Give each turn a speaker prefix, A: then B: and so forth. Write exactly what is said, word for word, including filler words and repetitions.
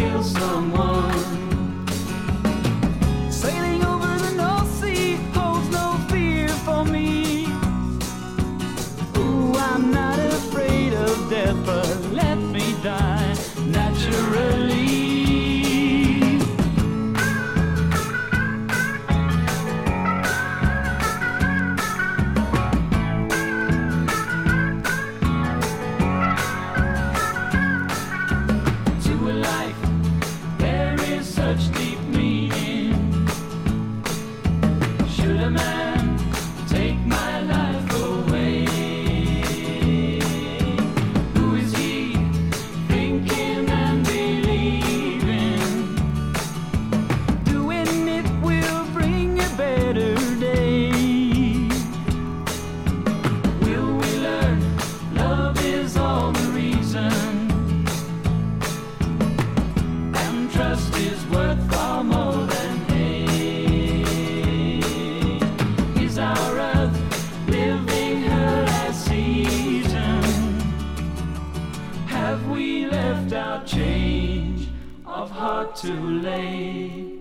A: kill someone.
B: Sailing over the North Sea holds no fear for me. Ooh, I'm not afraid of death, but let me die naturally.
A: Such deep meaning. Should a man take my life away? Who is he thinking and believing?
B: Doing it will bring a better day.
A: Will we learn love is all the reason? Trust is worth far more than hate. Is our earth living her last season? Have we left our change of heart too late?